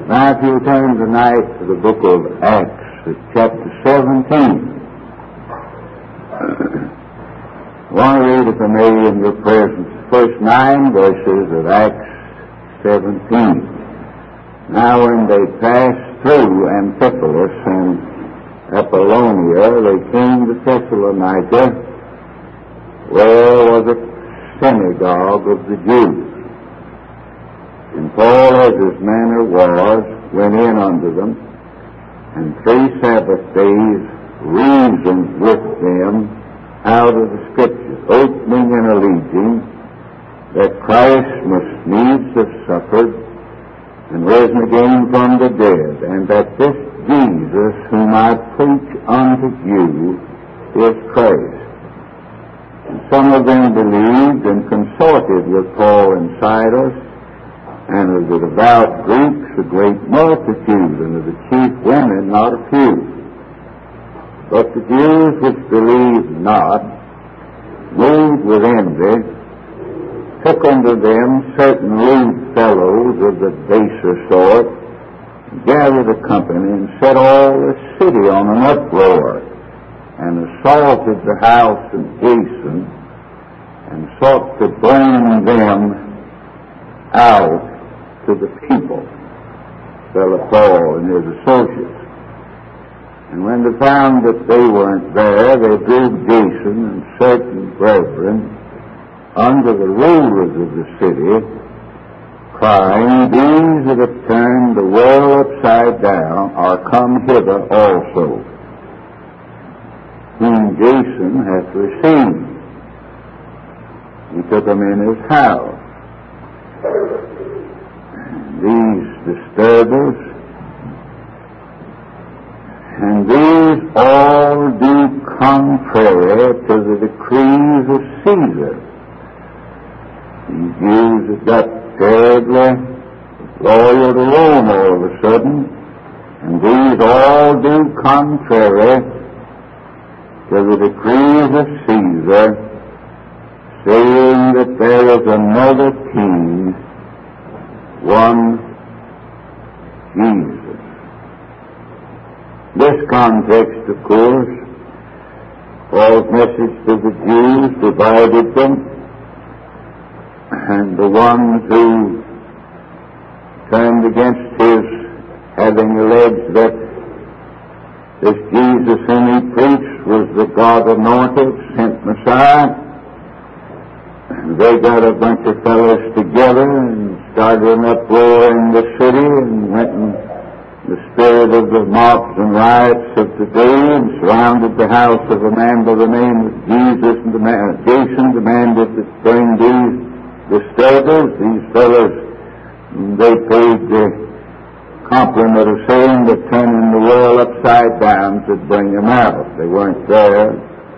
Now, if you turn tonight to the book of Acts, chapter 17. I want to read it for me in your presence. The first 9 verses of Acts 17. Now, when they passed through Amphipolis and Apollonia, they came to Thessalonica, where was a synagogue of the Jews. And Paul, as his manner was, went in unto them, and 3 Sabbath days reasoned with them out of the Scriptures, opening and alleging that Christ must needs have suffered and risen again from the dead, and that this Jesus whom I preach unto you is Christ. And some of them believed and consorted with Paul and Silas, and of the devout Greeks a great multitude, and of the chief women not a few. But the Jews which believed not, moved with envy, took unto them certain lewd fellows of the baser sort, gathered a company, and set all the city on an uproar, and assaulted the house of Jason, and sought to bring them out to the people, fellow Paul and his associates. And when they found that they weren't there, they drove Jason and certain brethren unto the rulers of the city, crying, These that have turned the world upside down are come hither also, whom Jason hath received. He took them in his house. These disturbers, and these all do contrary to the decrees of Caesar. These Jews have got terribly loyal to Rome all of a sudden, and these all do contrary to the decrees of Caesar, saying that there is another king, one Jesus. This context, of course, Paul's message to the Jews divided them, and the ones who turned against his having alleged that this Jesus whom he preached was the God-anointed, sent Messiah, and they got a bunch of fellows together and started an uproar in the city and went in the spirit of the mobs and riots of today and surrounded the house of a man by the name of Jesus, and Jason demanded to bring these disturbers. These fellows, they paid the compliment of saying that turning the world upside down to bring them out. They weren't there.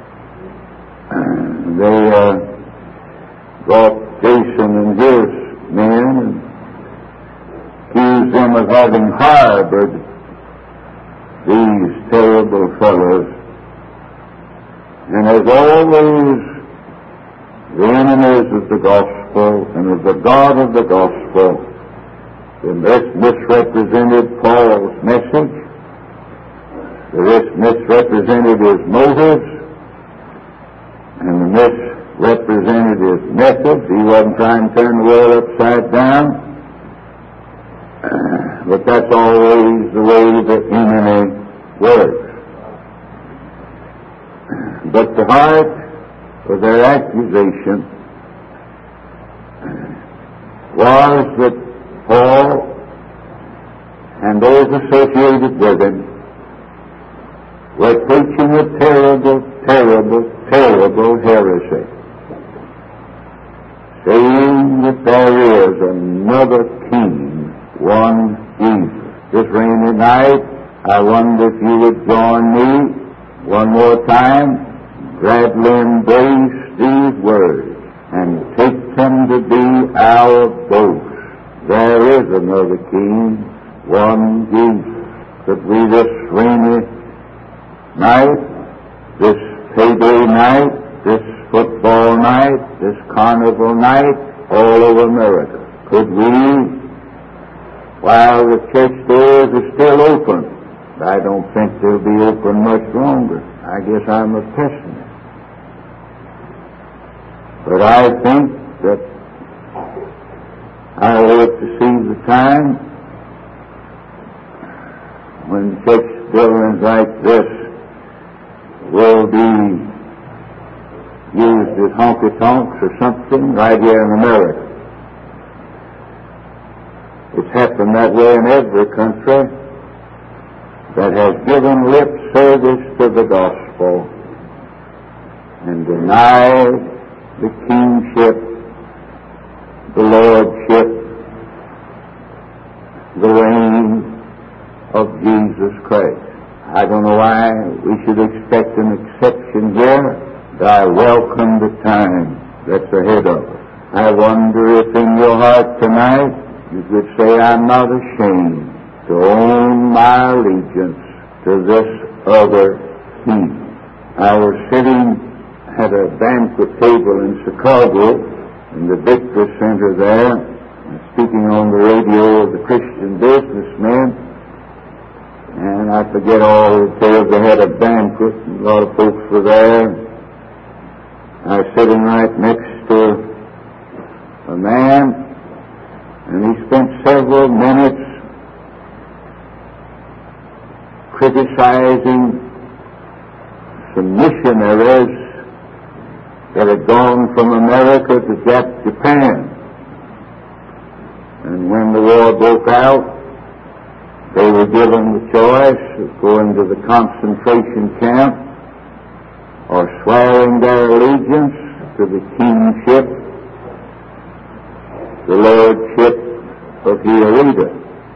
They brought Jason and his men and accused them of having harbored these terrible fellows. And as always, the enemies of the gospel and of the God of the gospel, they misrepresented Paul's message, they misrepresented his motives, and they misrepresented his methods. He wasn't trying to turn the world upside down. But that's always the way the enemy works. But the heart of their accusation was that Paul and those associated with him were preaching a terrible, terrible, terrible heresy, saying that there is another king, one Jesus. This rainy night, I wonder if you would join me one more time, gladly embrace these words, and take them to be our boast. There is another king, one Jesus. Could we this rainy night, this payday night, this football night, this carnival night, all over America, could we while the church doors are still open. I don't think they'll be open much longer. I guess I'm a pessimist. But I think that I hope to see the time when church buildings like this will be used as honky-tonks or something right here in America. It's happened that way in every country that has given lip service to the gospel and denied the kingship, the lordship, the reign of Jesus Christ. I don't know why we should expect an exception here, but I welcome the time that's ahead of us. I wonder if in your heart tonight you could say, I'm not ashamed to own my allegiance to this other king. I was sitting at a banquet table in Chicago, in the Victory Center there, speaking on the radio of the Christian businessmen, and I forget all the details. They had a banquet, and a lot of folks were there. I was sitting right next to a man, and he spent several minutes criticizing some missionaries that had gone from America to Japan. And when the war broke out, they were given the choice of going to the concentration camp or swearing their allegiance to the kingship, the lordship of Hiorita.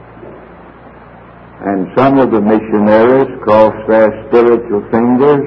And some of the missionaries crossed their spiritual fingers,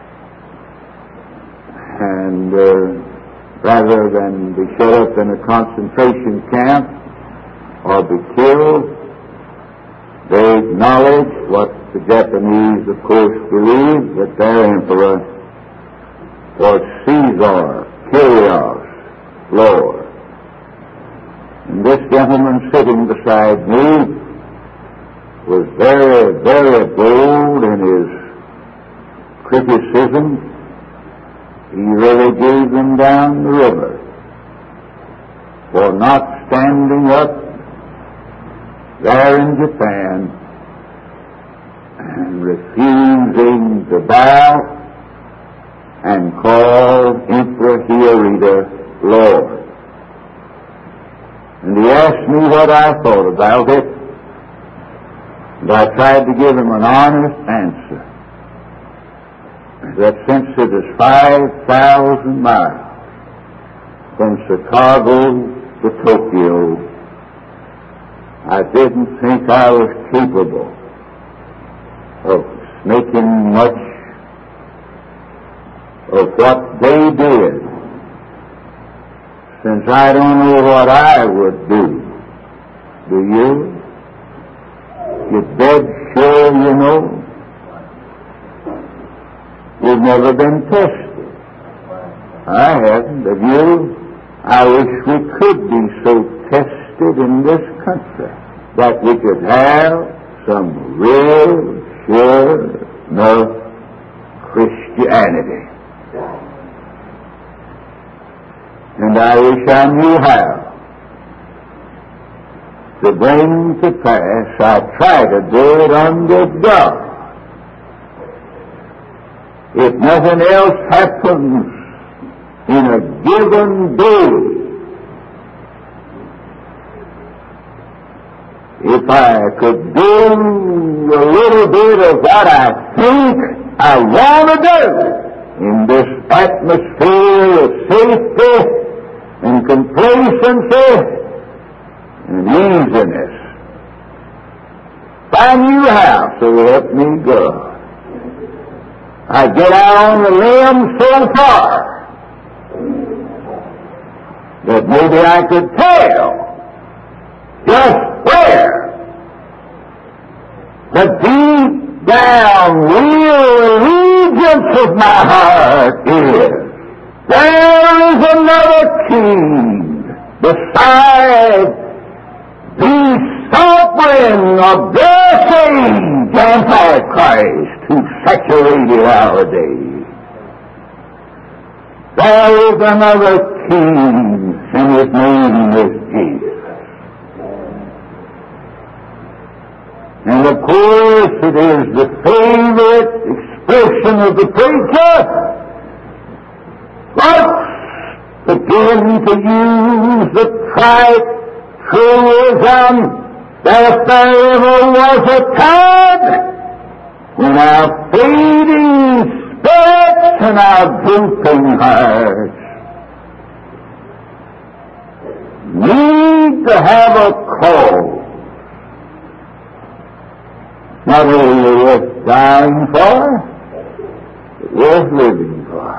and rather than be shut up in a concentration camp or be killed, they acknowledged what the Japanese, of course, believed, that their emperor was Caesar, Kyrios, Lord. And this gentleman sitting beside me was very, very bold in his criticism. He really gave them down the river for not standing up there in Japan and refusing to bow and call Emperor Hiorita Lord. And he asked me what I thought about it, and I tried to give him an honest answer. That since it is 5,000 miles from Chicago to Tokyo, I didn't think I was capable of making much of what they did, since I don't know what I would do. Do you? You're dead sure you know? You've never been tested. I haven't. Have you? I wish we could be so tested in this country that we could have some real, sure enough Christianity. And I wish I knew how to bring to pass. I try to do it under God. If nothing else happens in a given day, if I could do a little bit of what I think I want to do in this atmosphere of safety and complacency and easiness, if I knew how, so help me God, I get out on the limb so far that maybe I could tell just where the deep down real allegiance of my heart is. There is another king beside these sovereign of this age, Antichrist, who saturated our day. There is another king, and his name is Jesus. And of course it is the favorite expression of the preacher. Let's begin to use the trite truism that if there ever was a time when our fading spirits and our drooping hearts need to have a cause, not only worth dying for, but worth living for.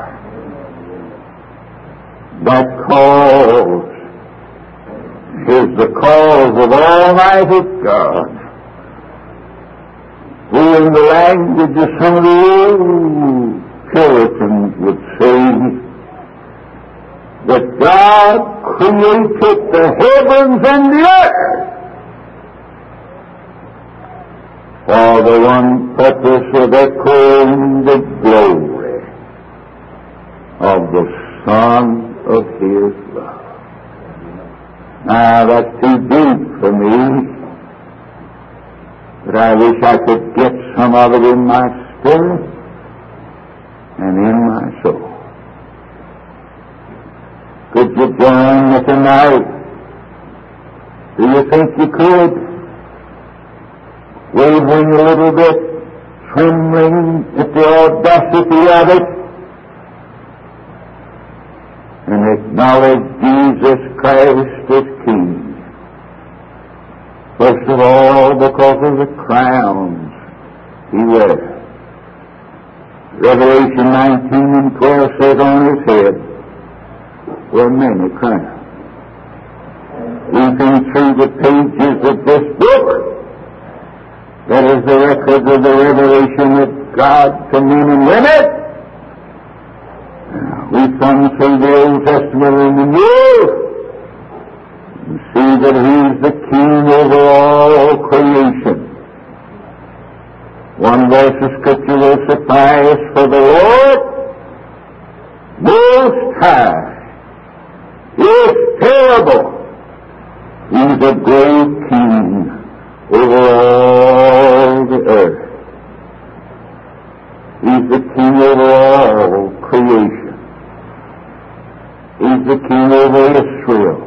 That cause is the cause of Almighty God, who in the language of some of the old Puritans would say that God created the heavens and the earth for the one purpose of echoing the glory of the Son of His love. Now, that's too deep for me, but I wish I could get some of it in my spirit and in my soul. Could you join me tonight? Do you think you could? Wavering a little bit, trembling at the audacity of it, and acknowledge Jesus Christ as King. First of all, because of the crowns He wears. Revelation 19 and 12 says on His head were many crowns. Leafing through the pages of this book, that is the record of the revelation of God to men and women. We thumb through the Old Testament and the New and see that He's the King over all creation. One verse of Scripture will suffice: for the Lord Most High is terrible. He's a great King over all the earth. He's the King over all creation. He's the King over Israel.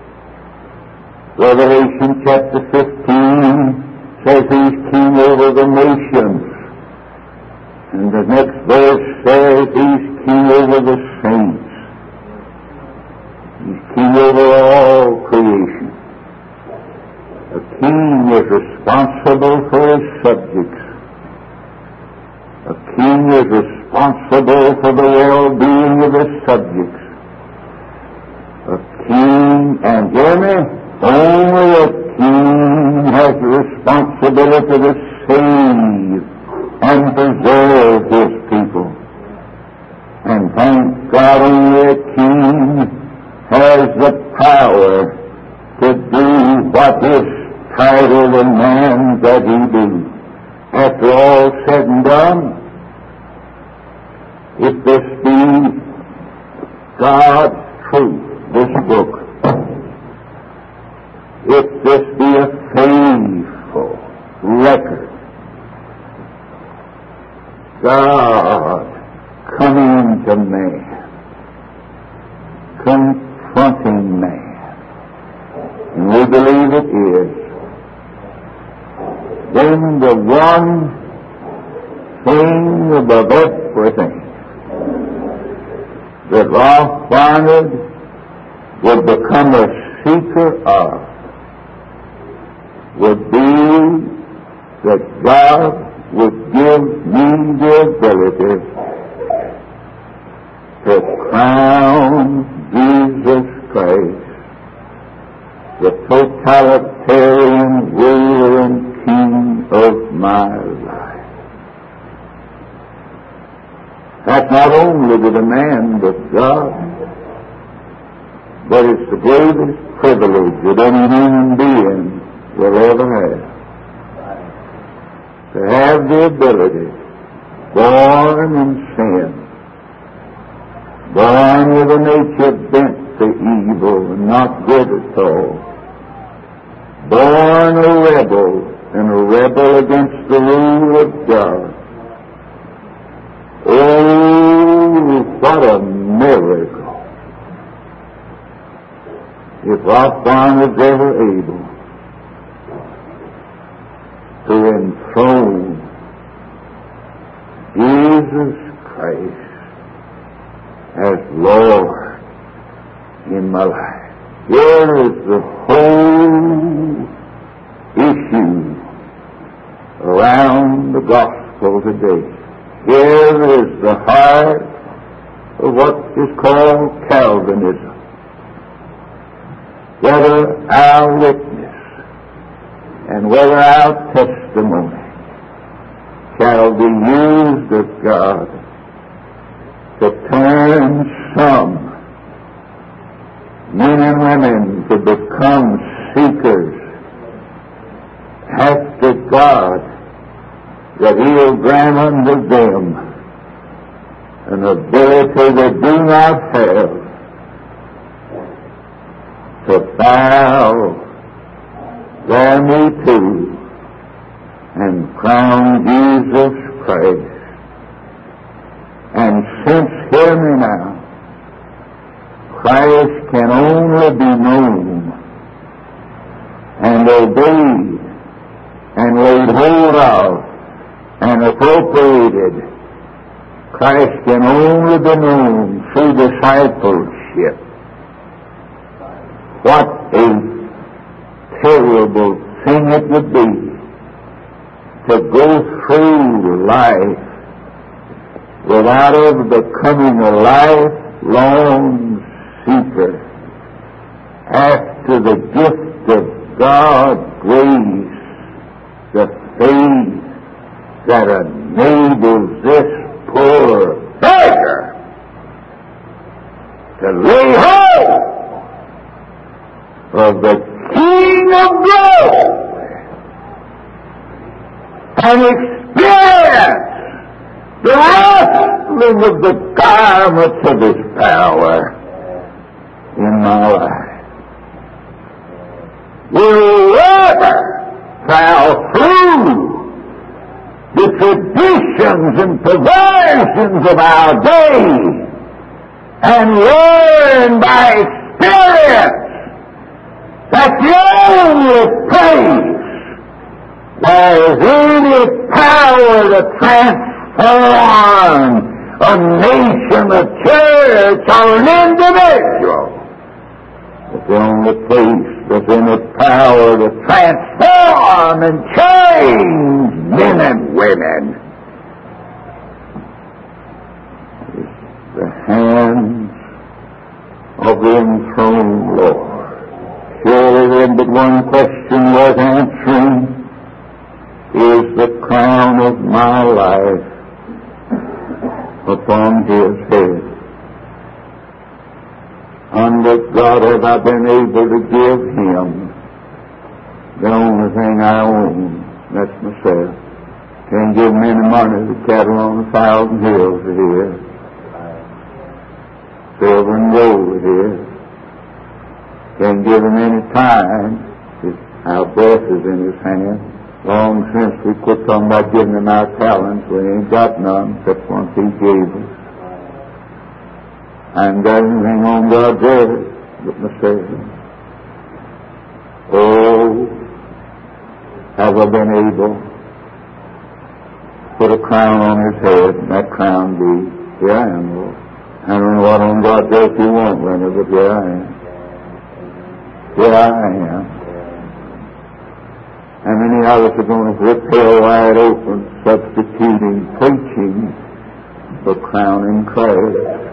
Revelation chapter 15 says He's King over the nations. And the next verse says He's King over the saints. He's King over all creation. A king is responsible for his subjects. A king is responsible for the well-being of his subjects. A king, and hear me, only a king has the responsibility to save and preserve his people. And thank God, only a king has the power to do what his title demands that he do. After all said and done, if this be God's truth, this book, if this be a faithful record, God coming to man, confronting man, and we believe it is, then the one thing above everything that Ralph Barnard would become a seeker of would be that God would give me the ability to crown Jesus Christ the totalitarian ruler and king of my life. That's not only the demand of God, but it's the greatest privilege that any human being will ever have. To have the ability, born in sin, born with a nature bent to evil and not good at all, born a rebel and a rebel against the rule of God. Oh, what a miracle! If Raphael was ever able to enthrone Jesus Christ as Lord in my life. Here is the whole issue around the gospel today. Here is the heart of what is called Calvinism. Whether our witness and whether our testimony shall be used of God to turn some men and women to become seekers after God, that He'll grant unto them an ability they do not have to bow their knee to and crown Jesus Christ. And since, hear me now, Christ can only be known and obeyed and laid hold of and appropriated, Christ can only be known through discipleship. What a terrible thing it would be to go through life without ever becoming a lifelong seeker after the gift of God's grace, the faith that enables this poor beggar to lay hold of the King of glory and experience the wrestling of the garments of His power in my life. Will ever plow through the traditions and perversions of our day and learn by experience that the only place there is any power to transform a nation, a church, or an individual, that the only place there's any power to transform and change men and women is the hands of the enthroned Lord. Surely then but one question was answering: is the crown of my life upon His head? Under God have I been able to give Him the only thing I own, that's myself. Can't give Him any money, the cattle on 1,000 hills are here. Silver and gold are here. Can't give Him any time. Our breath is in His hand. Long since we quit talking about giving Him our talents. We ain't got none except once He gave us. I haven't got anything on God's earth but myself. Oh, have I been able to put a crown on His head, and that crown be, here I am, Lord. I don't know what on God's earth You want, Leonard, but here I am. Here I am. How many others are going to rip hell wide open, substituting preaching for crowning Christ?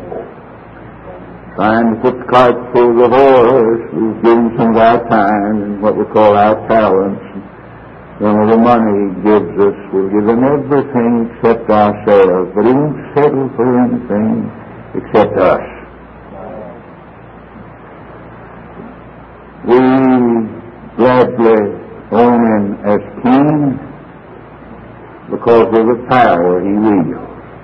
Trying to put the cart before the horse. We've given some of our time and what we call our talents. Some of the money He gives us, we'll give Him everything except ourselves. But He won't settle for anything except us. We gladly king because of the power he wields.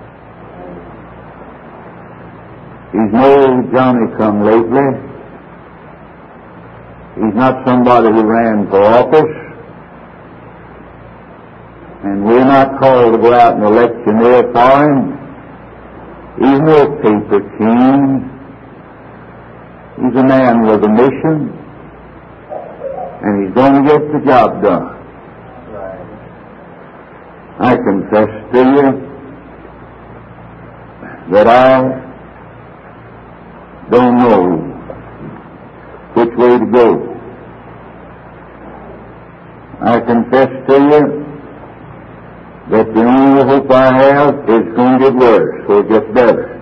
He's no Johnny-come-lately. He's not somebody who ran for office. And we're not called to go out and electioneer for him. He's no paper king. He's a man with a mission. And he's going to get the job done. I confess to you that I don't know which way to go. I confess to you that the only hope I have is going to get worse or get better.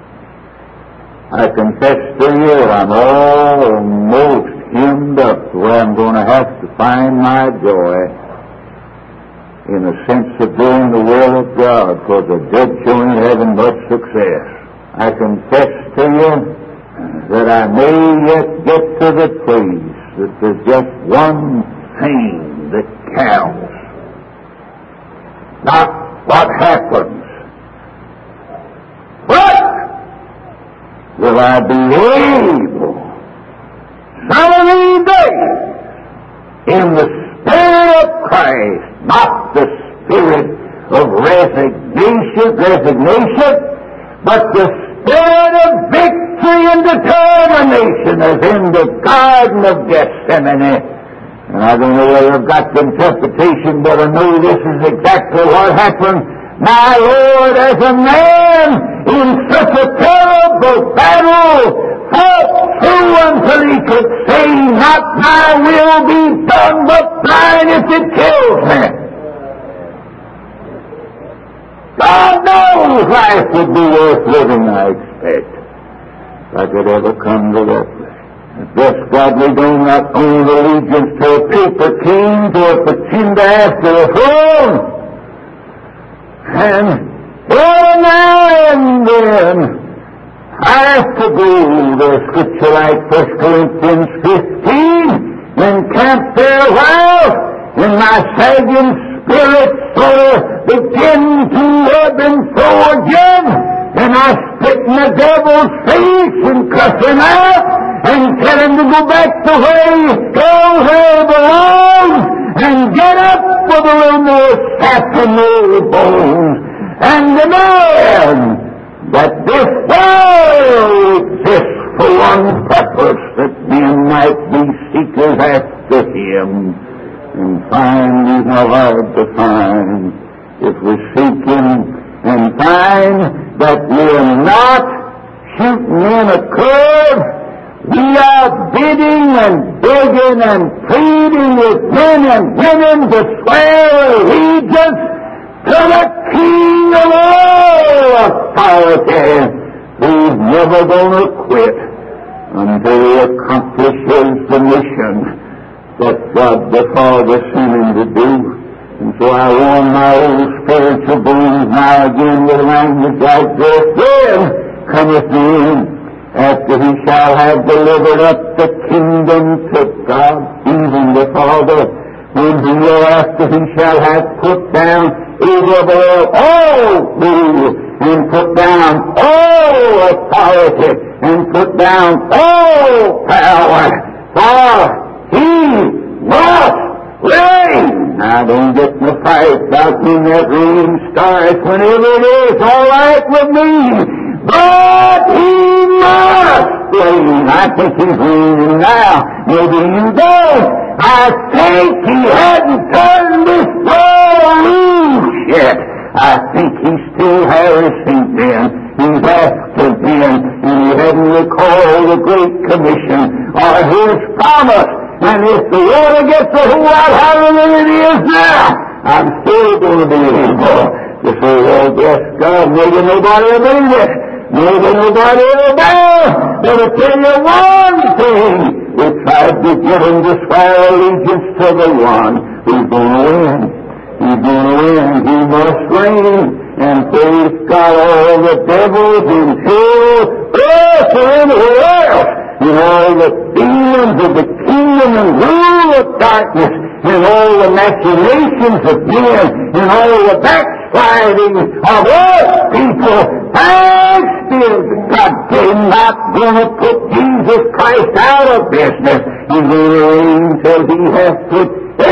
I confess to you that I'm almost hemmed up to where I'm going to have to find my joy in a sense of doing the will of God, for the dead show ain't having much success. I confess to you that I may yet get to the place that there's just one thing that counts. Not what happens, but will I be able, some of these days, in the Spirit of Christ, not the spirit of resignation, but the spirit of victory and determination as in the Garden of Gethsemane. And I don't know whether I've got the interpretation, but I know this is exactly what happened. My Lord, as a man in such a terrible battle, fought through until he could say, not my will be done, but thine if it kills me. God knows life would be worth living, I expect, if I could ever come to that place. This godly do not own allegiance to a paper king, to a pretender after a throne. And every now and then I have to go to a scripture like 1 Corinthians 15 and camp there a while, and my sagging spirit sort of begin to ebb and flow again, and I spit in the devil's face and cuss him out and tell him to go back to where he belongs and get up with a little more sap in the bones and demand that this world exists for one purpose, that men might be seekers after him, and find he's not hard to find if we seek him and find that we're not shooting in a curve. We are bidding and begging and pleading with men and women to swear allegiance to the King of all authority, who's never going to quit until he accomplishes the mission that God the Father sent him to do. And so I warn my old spiritual bones now again with language like this: then cometh the end, after he shall have delivered up the kingdom to God, even the Father, when hereafter he shall have put down over all rule, and put down all authority, and put down all power, for he must reign. Now don't get in a fight about when that reign starts. Whenever it is, all right with me. But he must reign. I think he's reigning now. Maybe you don't. I think he hadn't turned this world loose yet. I think he still has him then. He's after men, and he hadn't recalled the Great Commission or his promise. And if the water gets a whole lot higher than it is now, I'm still going to be able to say, well, bless God, maybe nobody will believe it. Maybe nobody will bow. But I'll tell you one thing. We tried to get him to swear allegiance to the one who's going to win. He's going to win. He must reign. And praise God, all the devils in hell, earth, or anywhere else, and all the demons of the kingdom and rule of darkness and all the machinations of men, and all the backsliding of all people, and still God is not going to put Jesus Christ out of business. He's going to reign till He has put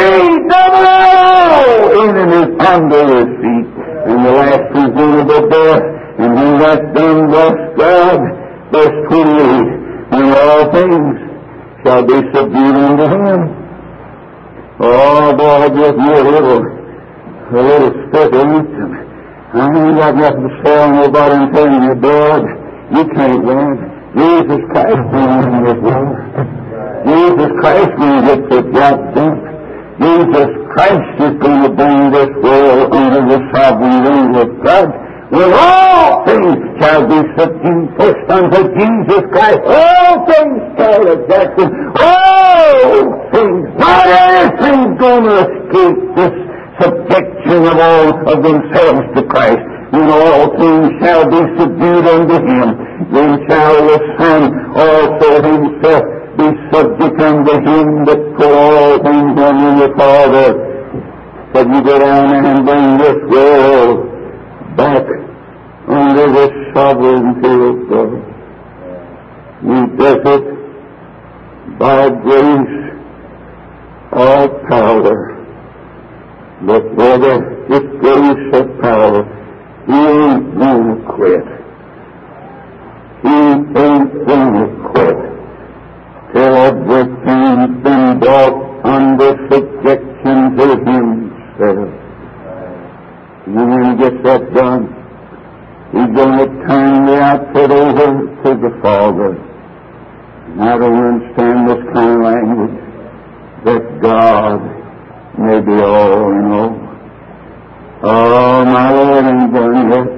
enemies under His feet. And the last is going to be death. And when that's done, bless God, verse 28, when all things shall be subdued unto Him. Oh boy, just me a little speculation. I ain't got nothing to say on nobody and telling you, Dad, you can't win. Jesus Christ will win this world. Jesus Christ will get the job done. Jesus Christ is going to bring this world under the sovereign rule of God. When all things shall be subdued first unto Jesus Christ, all things shall Jackson, all things, not anything's going to escape this subjection of all of themselves to Christ. When all things shall be subdued unto Him, then shall the Son also Himself be subject unto Him that put all things under the Father. But you go down and bring this world back under the sovereignty of God. We does it by grace or power. But whether it's grace or power, He ain't going to quit. He ain't going to quit till everything's been brought under subjection to Himself. And when He gets that done, He's going to turn the outfit over to the Father. And I don't understand this kind of language, that God may be all in all. Oh, my Lord ain't done yet.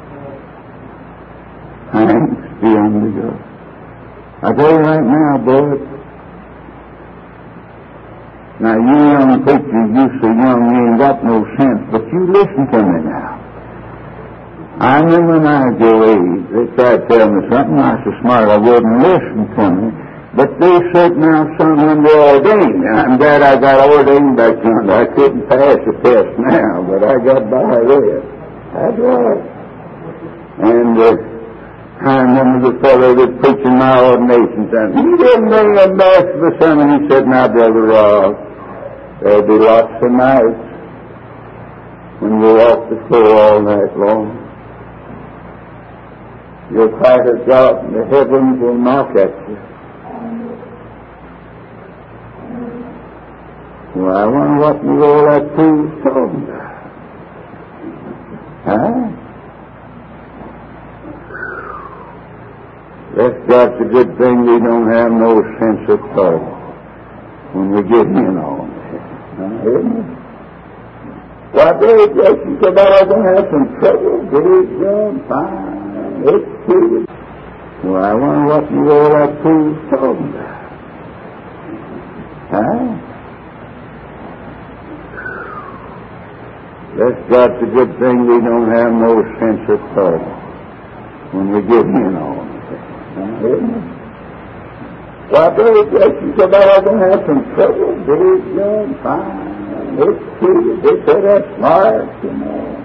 Thanks be unto God. I tell you right now, boy. Now, you young preachers, you so young, you ain't got no sense, but you listen to me now. I remember when I was your age, they tried to tell me something, I was so smart I wouldn't listen to me. But they said now, son, when they're ordained, and I'm glad I got ordained back then. I couldn't pass the test now, but I got by there. That's right. And I remember the fellow that preaching my ordination time. He didn't bring a bath for the sermon. He said, now, Brother Rob, there'll be lots of nights when you walk the floor all night long. Your Father God in the heavens will knock at you. Well, I wonder what in the world that fool's talking about. Huh? That's God's a good thing we don't have no sense of trouble when we get in on it. Isn't it? Why, Billy Jackson said I was going to have some trouble. Billy John, fine. It's true. Well, I wonder what in the world that fool's talking about. Huh? That's God's a good thing we don't have no sense of trouble when we get in on it. Isn't it? Why, Billy Jackson said I was going to have some trouble. Billy John, fine. It's true. They say that's smart, you know.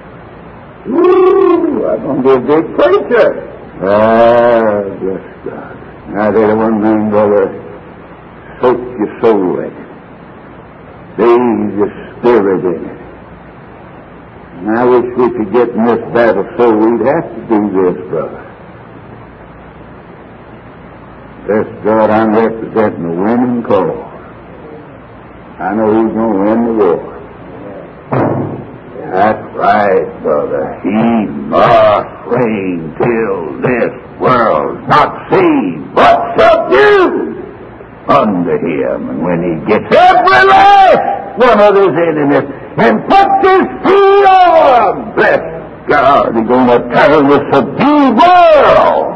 Woo! I'm going to be a big preacher. Ah, bless God. Now, there's one thing, brother. Soak your soul in it. Bathe your spirit in it. And I wish we could get in this battle so we'd have to do this, brother. Bless God, I'm representing the winning cause. I know who's going to win the war. That's right, brother. He must reign till this world's not seen but subdued under Him. And when He gets every last one of His enemies and puts His feet on them, bless God, He's going to turn the subdued world.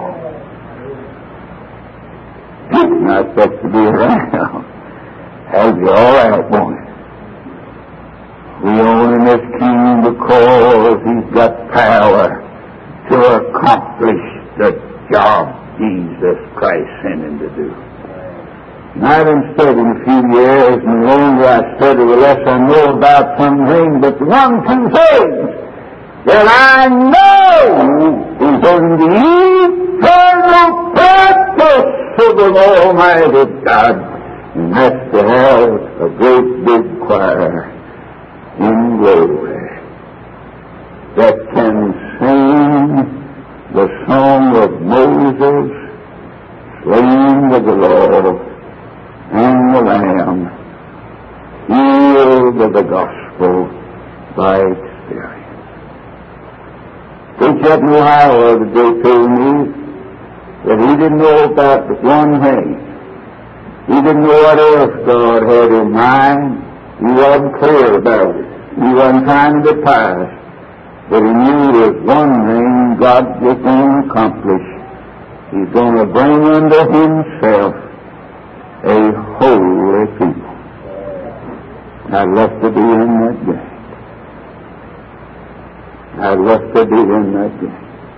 I expect to be around. Have you all right, won't it? We own in this king because He's got power to accomplish the job Jesus Christ sent Him to do. And I've been studying a few years, and the longer I study, the less I know about some things, but the one two things that I know is in the eternal purpose of the Almighty God, and that's to have a great big choir in glory that can sing the song of Moses, slain of the Lord, and the Lamb, healed of the gospel by experience. Preacher up in Ohio the day told me that he didn't know about but one thing. He didn't know what else God had in mind. He wasn't clear about it. He wasn't trying to be pious. But he knew there was one thing God was going to accomplish. He's going to bring unto himself a holy people. I'd love to be in that day. I'd love to be in that day.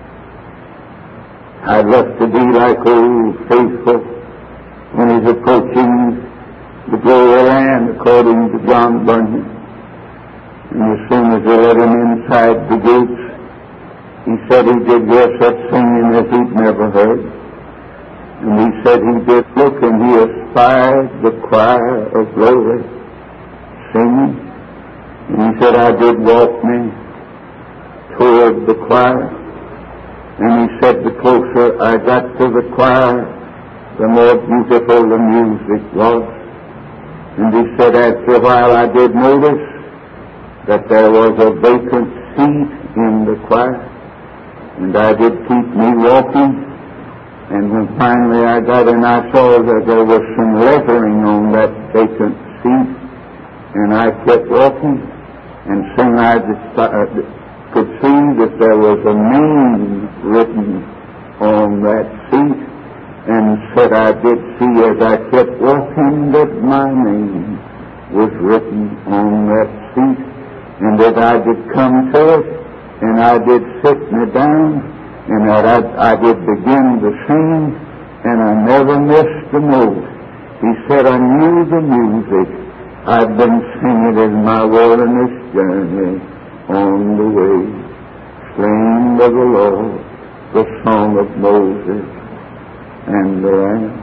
I'd love to be like old Faithful when he's approaching the glory land according to John Bunyan. And as soon as they let him inside the gates, he said he did hear such singing as he'd never heard. And he said he did look and he espied the choir of glory singing. And he said, I did walk me toward the choir. And he said, the closer I got to the choir, the more beautiful the music was. And he said, after a while I did notice that there was a vacant seat in the choir. And I did keep me walking. And when finally I got in, I saw that there was some lettering on that vacant seat. And I kept walking. And soon I could see that there was a name written on that seat. And said I did see as I kept walking that my name was written on that seat. And that I did come to it. And I did sit me down. And that I did begin to sing, and I never missed a note. He said, I knew the music. I've been singing in my wilderness journey on the way. Slain of the Lord, the song of Moses and the Lamb.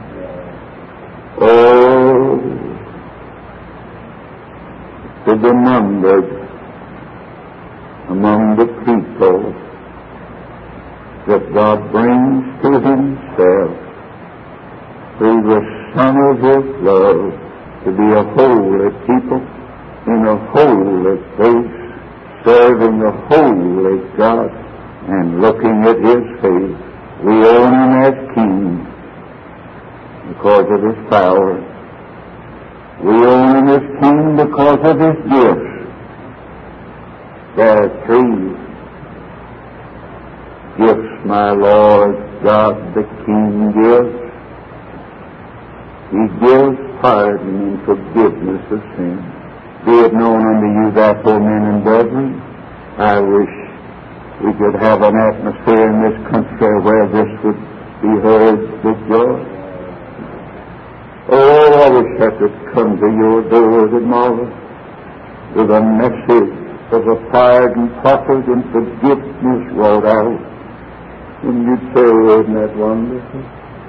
Oh, to be numbered among the people that God brings to himself through the Son of his love to be a holy people in a holy place, serving a holy God and looking at his face. We own him as king because of his power. We own him as king because of his gifts. There are three gifts my Lord God the King gives. He gives pardon and forgiveness of sin. Be it known unto you therefore, men and brethren, I wish we could have an atmosphere in this country where this would be heard with joy. Oh, I wish I could come to your door tomorrow with a message of a pardon proffered and forgiveness wrought out. And you'd say, isn't that wonderful?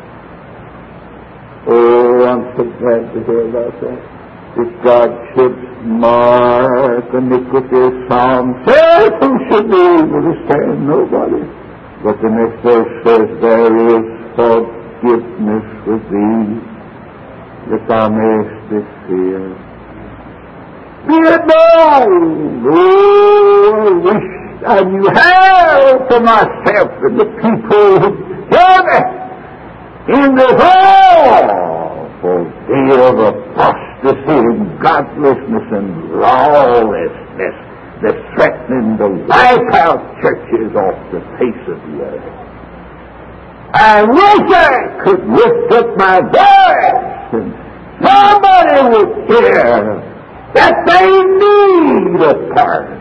Oh, I'm so glad to hear about that. If God should mark iniquity, Psalm says, who should be able to stand? Nobody. But the next verse says, there is forgiveness with thee, that thou mayest be feared. Be it known, oh, I wish I knew how for myself and the people who hear me in this awful day of apostasy and godlessness and lawlessness that's threatening to wipe out churches off the face of the earth. I wish I could lift up my voice and somebody would hear that they need a pardon.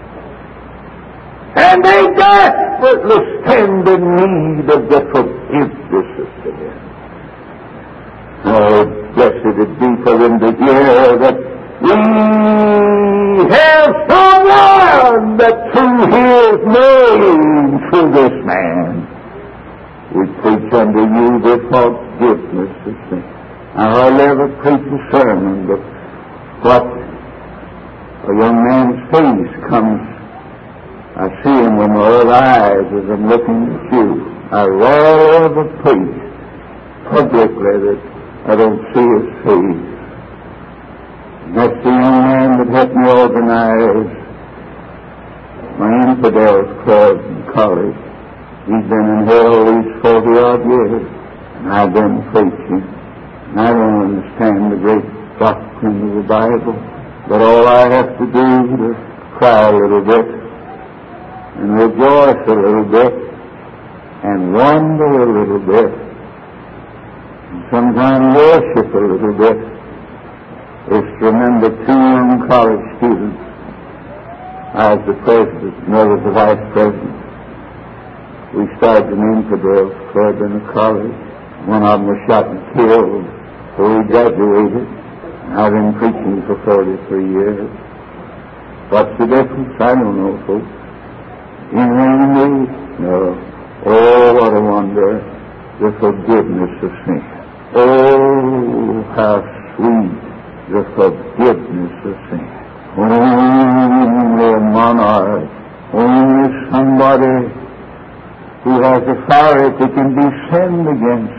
And they desperately stand in need of the forgiveness of sin. Oh, blessed it be for them to hear that we have someone that through His name, through this man, we preach unto you the forgiveness of sin. Now, I'll never preach a sermon, but what a young man's face comes, I see him with my other eyes as I'm looking at you. I rarely ever preach publicly that I don't see his face. And that's the young man that helped me organize my Infidels Club in college. He's been in hell these 40-odd years, and I've been preaching. And I don't understand the great doctrine of the Bible, but all I have to do is cry a little bit, and rejoice a little bit, and wonder a little bit, and sometimes worship a little bit, is to remember two young college students. I was the president, and I was the vice president. We started an Infidels Club in the college. One of them was shot and killed before he graduated. I've been preaching for 43 years. What's the difference? I don't know, folks. Anything you need? No. Oh, what a wonder, the forgiveness of sin. Oh, how sweet the forgiveness of sin. Only a monarch, only somebody who has authority can be sinned against.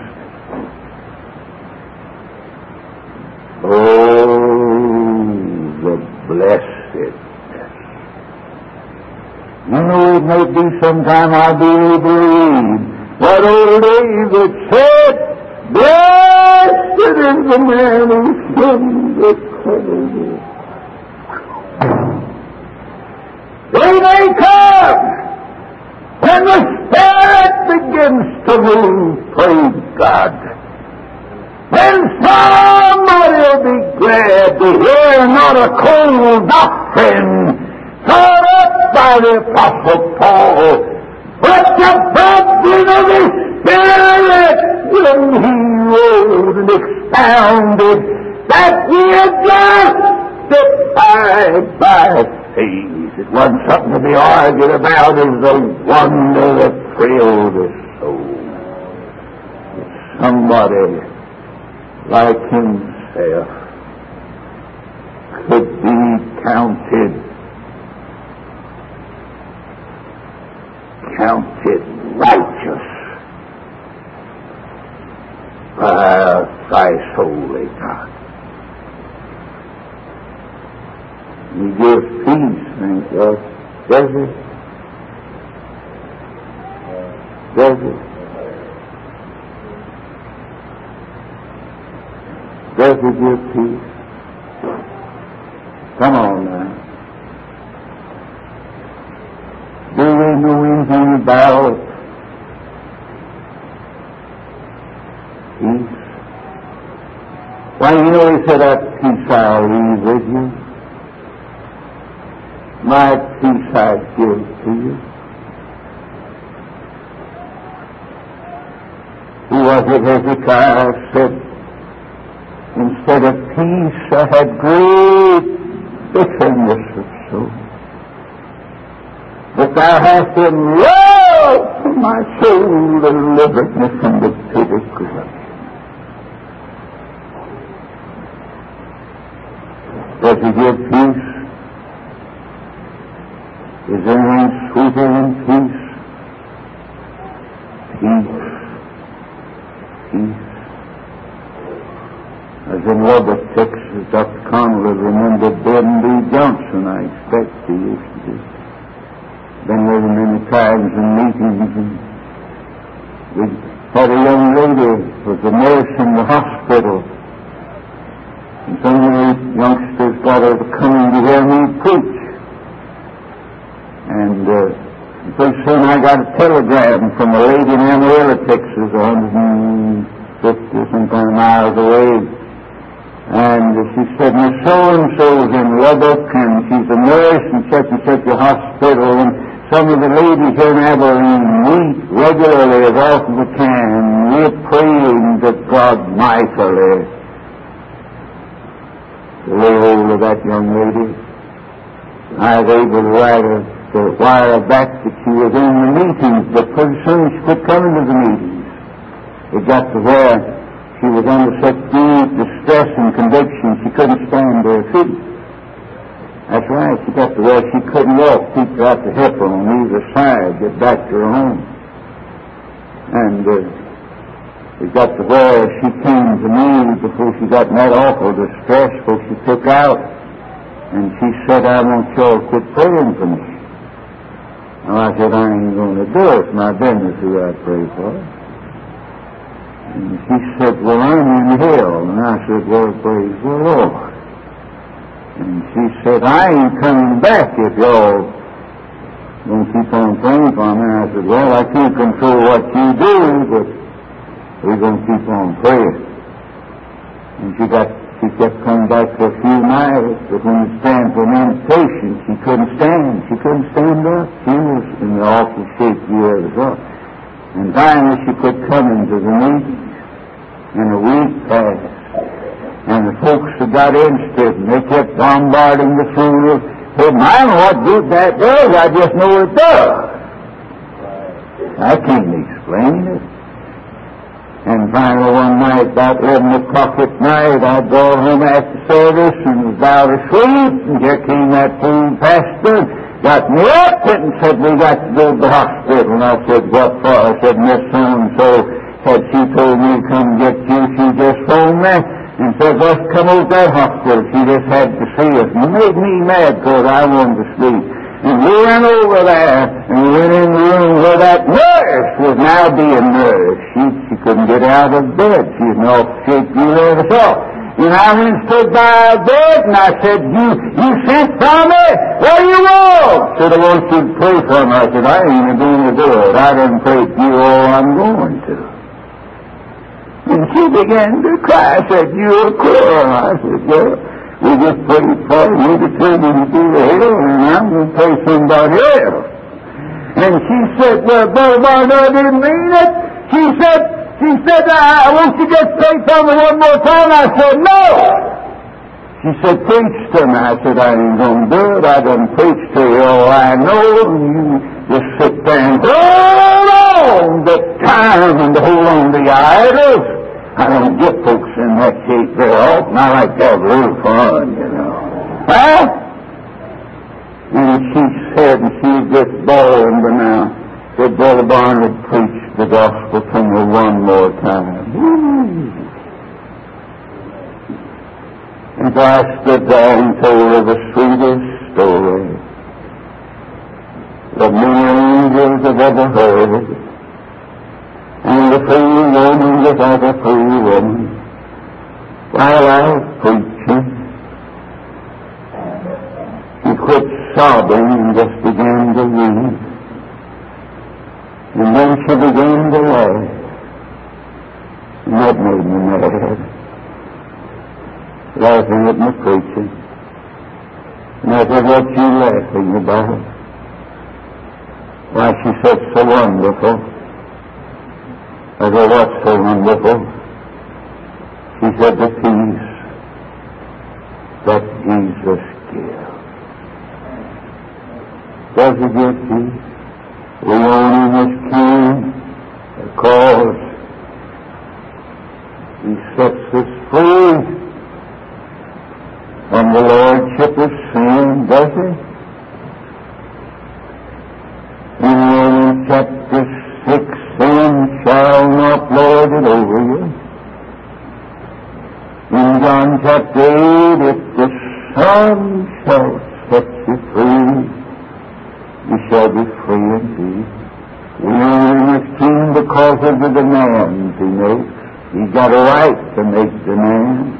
Oh, the blessedness. You know, it may be sometime I'll be able to read what old David said, blessed is the man who sins accordingly. They may come when the Spirit begins to move, praise God. Then somebody will be glad to hear not a cold doctrine taught up by the Apostle Paul, but the doctrine of the Spirit when he wrote and expounded that we are justified by faith. It wasn't something to be argued about as the wonder that thrilled his soul. Somebody like himself could be counted righteous by a thrice holy God. He gives peace, thank God. Does he? Does he? Does he give peace? Come on now. Do we know anything about peace? Why, you know, he said, that peace I'll leave with you. My peace I give to you. Who was it, Hezekiah said, instead of peace I had great bitterness of soul. But thou hast in love for my soul delivered me from the pit of corruption. Does he give peace? Is there anything sweeter than peace? Peace. Peace. As in Lubbock, Texas, Dr. Conley remembered Ben B. Johnson, I expect he used to do. Been with him many times in meetings, and we had a young lady who was a nurse in the hospital, and some of the youngsters got her to come in to hear me preach. And pretty soon I got a telegram from a lady in Amarillo, Texas, 150 or some kind of miles away. And she said, Miss so-and-so's in Lubbock, and she's a nurse in such a hospital, and some of the ladies here in Abilene meet regularly as often as we can. We're praying to God mightily to lay hold of that young lady. I was able to wire her back that she was in the meetings, but pretty soon she quit coming to the meetings. It got to where she was under such deep distress and conviction she couldn't stand to her feet. That's right, she got to where she couldn't walk. People had to help her on either side, get back to her home. And it got to where she came to me before she got in that awful distress, before she took out. And she said, I want y'all to quit praying for me. And I said, I ain't going to do it. It's my business who I pray for. And she said, well, I'm in hell. And I said, well, praise the Lord. And she said, I ain't coming back if y'all don't keep on praying for me. And I said, well, I can't control what you do, but we're going to keep on praying. And she kept coming back for a few miles, but when it stand for meditation, she couldn't stand. She couldn't stand up. She was in the awful shape you ever saw. And finally she quit coming to the meetings. And a week passed. And the folks that got interested, and they kept bombarding the funeral. Said, I don't know what good that does, I just know it does. I can't explain it. And finally one night, about 11 o'clock at night, I'd go home after service and was about asleep, and here came that fool pastor, got me up and said, we got to go to the hospital. And I said, what for? I said, Miss so-and-so said she told me to come get you. She just phoned me and said, let's come over to that hospital. She just had to see us. And it made me mad because I wanted to sleep. And we went over there, and we went in the room where that nurse was now being nursed. She couldn't get out of bed. She was in all shape you ever saw. And I went and stood by her bed, and I said, you sent for me? What do you want? Said, I want you to pray for me. I said, I ain't going to do it. I didn't pray for you all I'm going to. And she began to cry. I said, you're a crying. I said, well, we just prayed for you to turn into the hell, and I'm going to pray somebody else. And she said, well, Brother Barnard, I didn't mean it. She said, I want you to just pray for me one more time. I said, no. She said, preach to me. I said, I ain't going to do it. I done preached to you all I know, and you just sit there and hold on the time and hold on to your idols. I don't get folks in that shape very often. I like to have a little fun, you know. Huh? And she said, and she was just bawling, but now, said, Brother Barnard preached the gospel to me one more time. And I stood there and told her the sweetest story that many angels have ever heard. And the free woman without a free woman, while I was preaching, she quit sobbing and just began to weep. And then she began to laugh. And that made me mad. Laughing at my preaching. And I said, what you laughing about? Why, she said, so wonderful. I said, what's so wonderful? She said, the peace that Jesus gives. Does he give peace? We own him as king because he sets us free from the lordship of sin, does he? In Romans chapter 6, sin shall not lord it over you. In John chapter 8, if the Son shall set you free, you shall be free indeed. We own him as king because of the demands he makes. He's got a right to make demands.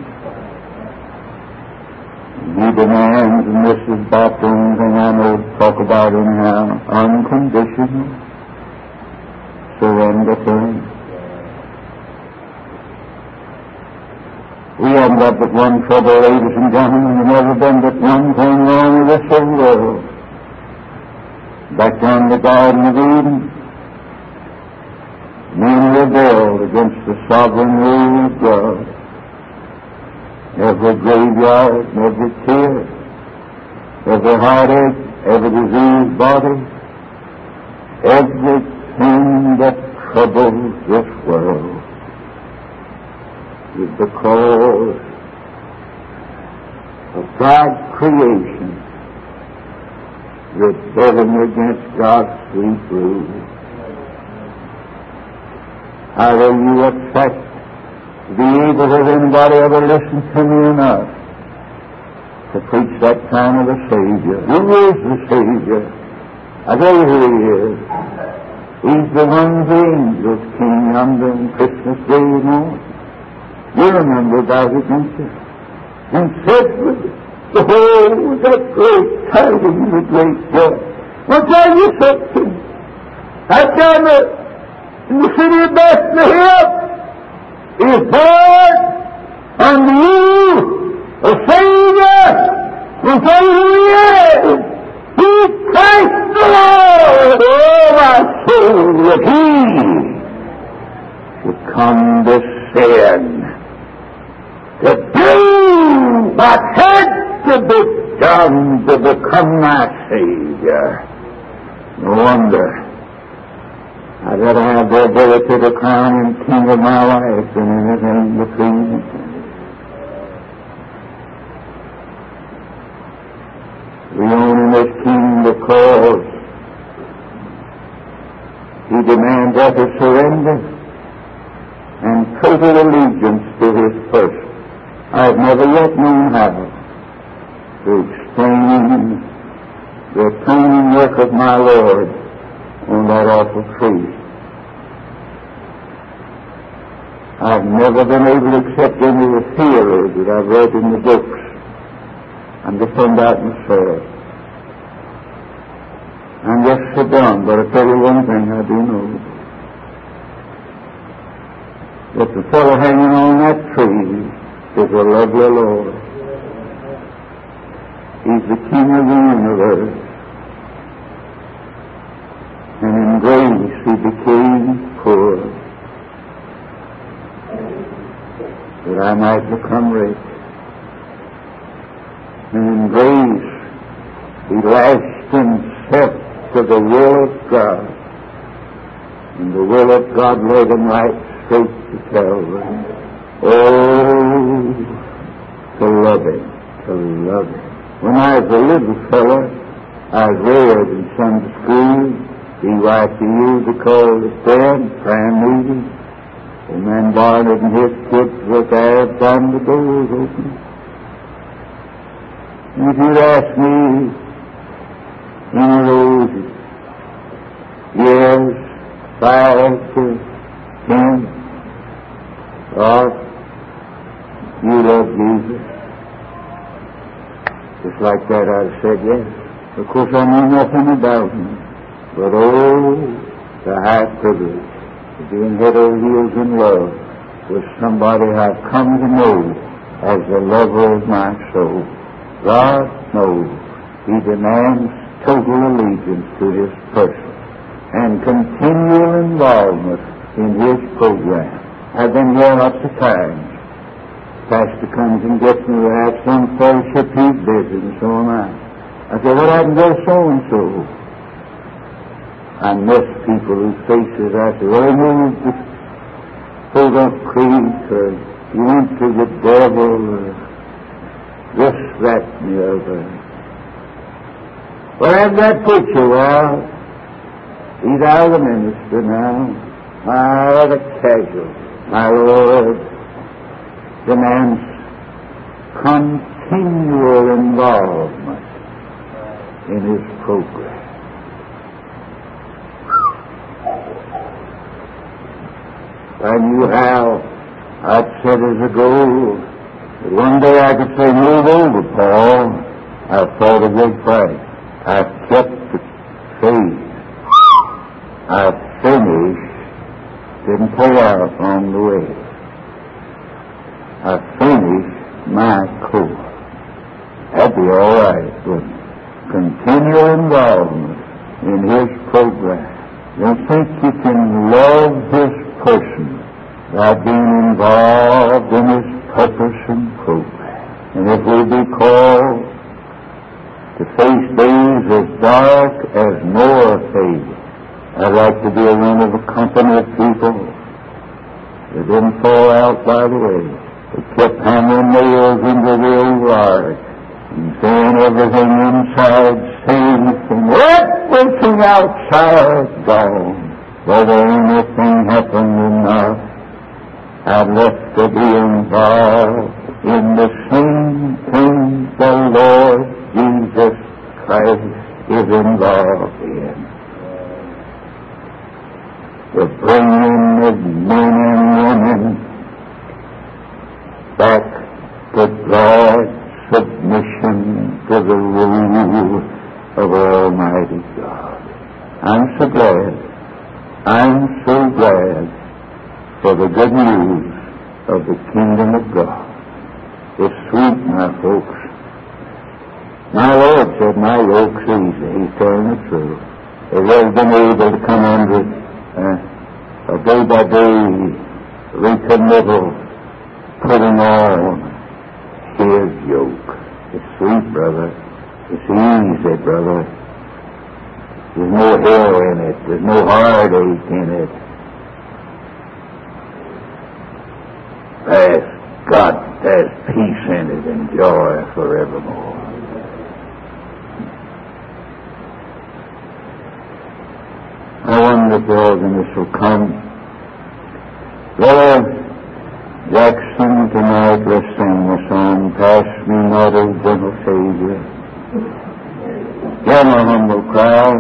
He demands, and this is about the only thing I know to talk about anyhow, unconditional surrender to him. We haven't got but one trouble, ladies and gentlemen. There's never been but one thing wrong with this whole world. Back down the Garden of Eden, men rebelled against the sovereign rule of God. every graveyard, and every tear, every heartache, every diseased body, everything that troubles this world is because of God's creation rebelling against God's sweet rule. How are you upset to be able to have anybody ever listen to me enough to preach that kind of a Savior? Who is the Savior? I tell you who He is. He's the one the angels came yonder on Christmas Day morning. You remember about it, don't you? And said with behold, that great tidings, the great joy. What tell you something? I tell you, in the city of Bethlehem is born unto you a Savior, and tell you who He is. He's Christ the Lord. Oh, my soul, that He should condescend to do what had to be done to become my Savior. No wonder I'd rather have the ability to crown Him King of my life than anything between. We own Him as King because He demands utter surrender and total allegiance to His person. I've never yet known how to explain the atoning work of my Lord on that awful tree. I've never been able to accept any of the theories that I've read in the books and defend out myself. I'm just so dumb, but I'll tell you one thing I do know. That the fellow hanging on that tree is a lovely Lord. He's the King of the universe. And in grace He became poor, that I might become rich. And in grace He lashed Himself to the will of God. And the will of God led Him right straight to Calvary. Oh, to love Him, to love Him. When I was a little fellow, I was reared in Sunday school. BYCU because it's dead, praying meeting. Old man Barnett and his kids were there, time the door was open. And if you'd ask me, any of those years, 5 to 10, you love Jesus? Just like that I'd have said yes. Of course I knew nothing about Him. But oh, the high privilege of being head over heels in love with somebody I've come to know as the lover of my soul. God knows He demands total allegiance to His person and continual involvement in His program. I've been here lots of times. Pastor comes and gets me to have some fellowship he's busy, and so am I. I say, what happened to so-and-so? I miss people whose faces I say, well, he moved to Podunk Creek, or he went to the devil, or this, that, and the other. Well, how'd that put you? Well, he's out of the ministry now. My, what a casual. My Lord demands continual involvement in His program. I knew how I'd set as a goal that one day I could say, move over, Paul. I've fought a good fight. I've kept the faith. I've finished. Didn't play out on the way. I've finished my course. That'd be all right, wouldn't it? Continual involvement in His program. Don't think you can love His person by being involved in His purpose and program. And if we be called to face days as dark as Noah faced, I'd like to be one of a company of people that didn't fall out by the way. They kept hammering nails into the old ark and saying everything inside safe and everything outside gone. Whether anything happened or not, I'd love to be involved in the same thing the Lord Jesus Christ is involved in. The bringing of men and women back to God's submission to the rule of Almighty God. I'm so glad for the good news of the kingdom of God. It's sweet, my folks. My Lord said, my yoke's easy. He's telling the truth. If they've been able to come under a day-by-day recommittal, putting on His yoke. It's sweet, brother. It's easy, brother. There's no hell in it. There's no heartache in it. There's peace in it and joy forevermore. I wonder if the organist will come. Brother Jackson, tonight let's sing the song, Pass Me Not, O Gentle Savior. Hear my humble cry.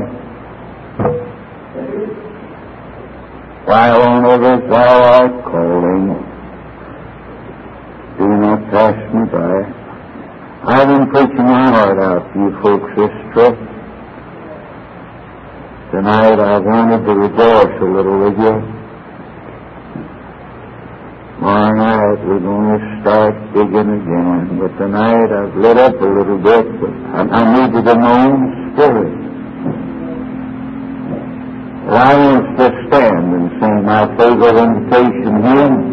While on others thou art calling, do not pass me by. I've been preaching my heart out to you folks this trip. Tonight I wanted to rejoice a little with you. Tomorrow night we're going to start digging again, but tonight I've lit up a little bit, but I needed in my own spirit. Well, I want to stand and sing my favorite invitation hymn.